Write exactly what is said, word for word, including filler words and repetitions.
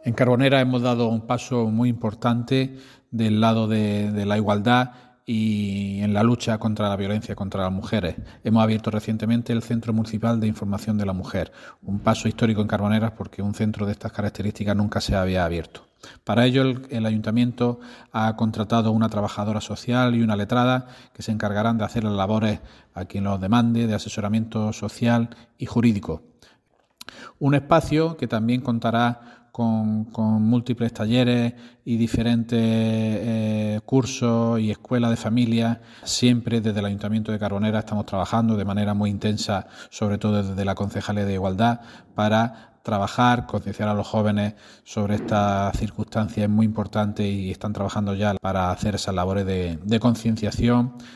En Carbonera hemos dado un paso muy importante del lado de, de la igualdad y en la lucha contra la violencia contra las mujeres. Hemos abierto recientemente el Centro Municipal de Información de la Mujer, un paso histórico en Carboneras porque un centro de estas características nunca se había abierto. Para ello, el, el Ayuntamiento ha contratado una trabajadora social y una letrada que se encargarán de hacer las labores a quien los demande de asesoramiento social y jurídico. Un espacio que también contará Con, con múltiples talleres y diferentes eh, cursos y escuelas de familias. Siempre desde el Ayuntamiento de Carbonera estamos trabajando de manera muy intensa, sobre todo desde la Concejalía de Igualdad, para trabajar, concienciar a los jóvenes sobre estas circunstancias muy importantes y están trabajando ya para hacer esas labores de, de concienciación